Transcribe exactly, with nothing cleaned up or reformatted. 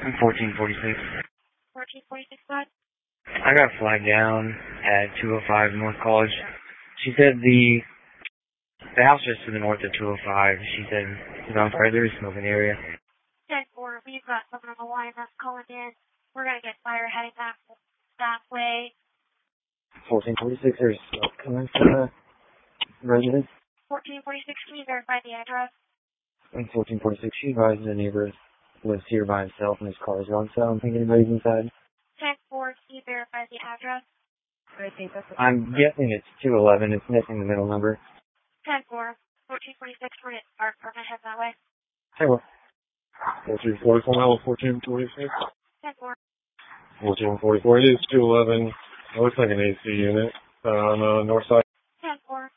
fourteen forty-six. fourteen forty-six, what? I got flagged down at two oh five North College. She said the the house just to the north of two oh five. She said it's on fire. There's smoke in the area. ten four, we've got someone on the line that's calling in. We're going to get fire heading back that way. fourteen forty-six, there's smoke coming from the residence. fourteen forty-six, can you verify the address? And fourteen forty-six, she advised the neighbor lives here by himself and his car is on, so I don't think anybody's inside. ten four, can you verify the address? I think that's I'm guessing it's two eleven. It's missing the middle number. ten four, fourteen forty-six, we're going to start. We're going to head that way. Hey, what? fourteen forty-four, fourteen forty-six. ten four. fourteen forty-four, it is two eleven. It looks like an A C unit uh, on the north side. ten four.